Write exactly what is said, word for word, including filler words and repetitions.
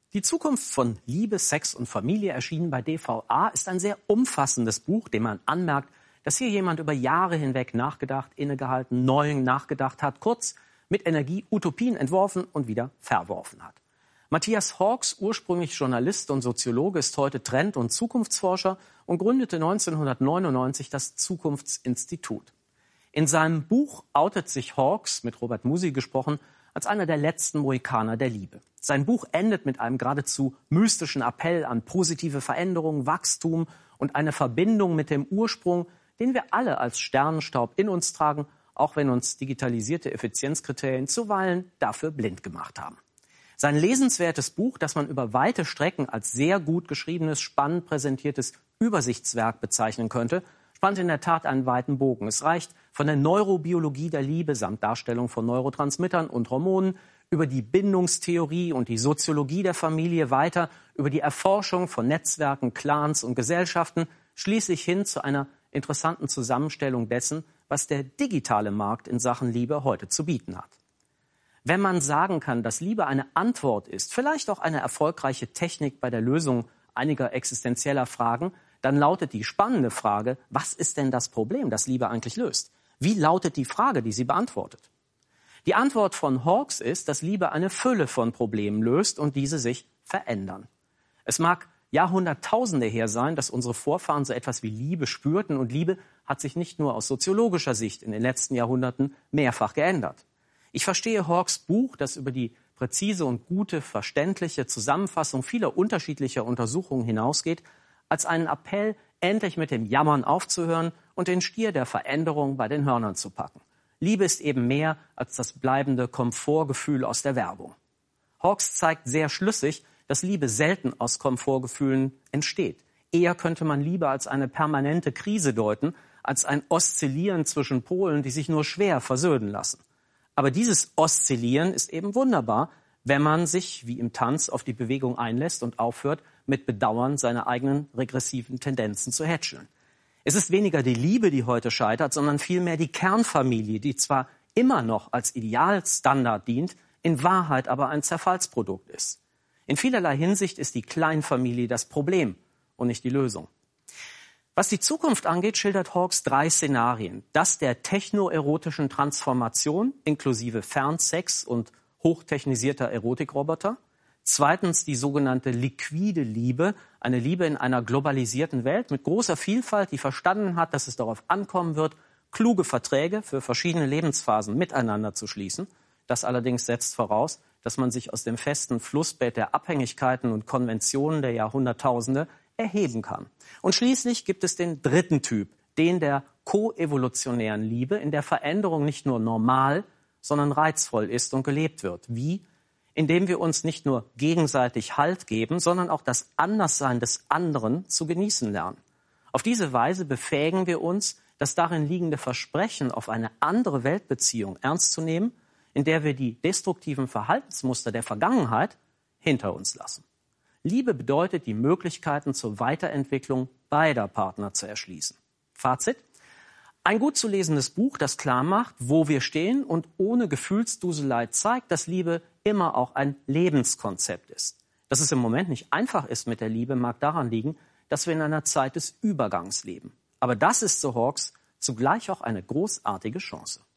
Die Zukunft von Liebe, Sex und Familie, erschienen bei D V A, ist ein sehr umfassendes Buch, dem man anmerkt, dass hier jemand über Jahre hinweg nachgedacht, innegehalten, neu nachgedacht hat, kurz mit Energie Utopien entworfen und wieder verworfen hat. Matthias Hawkes, ursprünglich Journalist und Soziologe, ist heute Trend- und Zukunftsforscher und gründete neunzehnhundertneunundneunzig das Zukunftsinstitut. In seinem Buch outet sich Hawkes, mit Robert Musil gesprochen, als einer der letzten Mohikaner der Liebe. Sein Buch endet mit einem geradezu mystischen Appell an positive Veränderung, Wachstum und eine Verbindung mit dem Ursprung, den wir alle als Sternenstaub in uns tragen, auch wenn uns digitalisierte Effizienzkriterien zuweilen dafür blind gemacht haben. Sein lesenswertes Buch, das man über weite Strecken als sehr gut geschriebenes, spannend präsentiertes Übersichtswerk bezeichnen könnte, spannt in der Tat einen weiten Bogen. Es reicht von der Neurobiologie der Liebe samt Darstellung von Neurotransmittern und Hormonen über die Bindungstheorie und die Soziologie der Familie weiter, über die Erforschung von Netzwerken, Clans und Gesellschaften, schließlich hin zu einer interessanten Zusammenstellung dessen, was der digitale Markt in Sachen Liebe heute zu bieten hat. Wenn man sagen kann, dass Liebe eine Antwort ist, vielleicht auch eine erfolgreiche Technik bei der Lösung einiger existenzieller Fragen, dann lautet die spannende Frage, was ist denn das Problem, das Liebe eigentlich löst? Wie lautet die Frage, die sie beantwortet? Die Antwort von Hawkes ist, dass Liebe eine Fülle von Problemen löst und diese sich verändern. Es mag Jahrhunderttausende her sein, dass unsere Vorfahren so etwas wie Liebe spürten, und Liebe hat sich nicht nur aus soziologischer Sicht in den letzten Jahrhunderten mehrfach geändert. Ich verstehe Hawkes Buch, das über die präzise und gute, verständliche Zusammenfassung vieler unterschiedlicher Untersuchungen hinausgeht, als einen Appell, endlich mit dem Jammern aufzuhören und den Stier der Veränderung bei den Hörnern zu packen. Liebe ist eben mehr als das bleibende Komfortgefühl aus der Werbung. Hawkes zeigt sehr schlüssig, dass Liebe selten aus Komfortgefühlen entsteht. Eher könnte man Liebe als eine permanente Krise deuten, als ein Oszillieren zwischen Polen, die sich nur schwer versöhnen lassen. Aber dieses Oszillieren ist eben wunderbar, wenn man sich, wie im Tanz, auf die Bewegung einlässt und aufhört, mit Bedauern seine eigenen regressiven Tendenzen zu hätscheln. Es ist weniger die Liebe, die heute scheitert, sondern vielmehr die Kernfamilie, die zwar immer noch als Idealstandard dient, in Wahrheit aber ein Zerfallsprodukt ist. In vielerlei Hinsicht ist die Kleinfamilie das Problem und nicht die Lösung. Was die Zukunft angeht, schildert Hawkes drei Szenarien. Das der technoerotischen Transformation inklusive Fernsex und hochtechnisierter Erotikroboter. Zweitens die sogenannte liquide Liebe, eine Liebe in einer globalisierten Welt mit großer Vielfalt, die verstanden hat, dass es darauf ankommen wird, kluge Verträge für verschiedene Lebensphasen miteinander zu schließen. Das allerdings setzt voraus, dass man sich aus dem festen Flussbett der Abhängigkeiten und Konventionen der Jahrhunderttausende erheben kann. Und schließlich gibt es den dritten Typ, den der koevolutionären Liebe, in der Veränderung nicht nur normal, sondern reizvoll ist und gelebt wird. Wie? Indem wir uns nicht nur gegenseitig Halt geben, sondern auch das Anderssein des anderen zu genießen lernen. Auf diese Weise befähigen wir uns, das darin liegende Versprechen auf eine andere Weltbeziehung ernst zu nehmen, in der wir die destruktiven Verhaltensmuster der Vergangenheit hinter uns lassen. Liebe bedeutet, die Möglichkeiten zur Weiterentwicklung beider Partner zu erschließen. Fazit: Ein gut zu lesendes Buch, das klar macht, wo wir stehen und ohne Gefühlsduselei zeigt, dass Liebe immer auch ein Lebenskonzept ist. Dass es im Moment nicht einfach ist mit der Liebe, mag daran liegen, dass wir in einer Zeit des Übergangs leben. Aber das ist, so Hawkes, zugleich auch eine großartige Chance.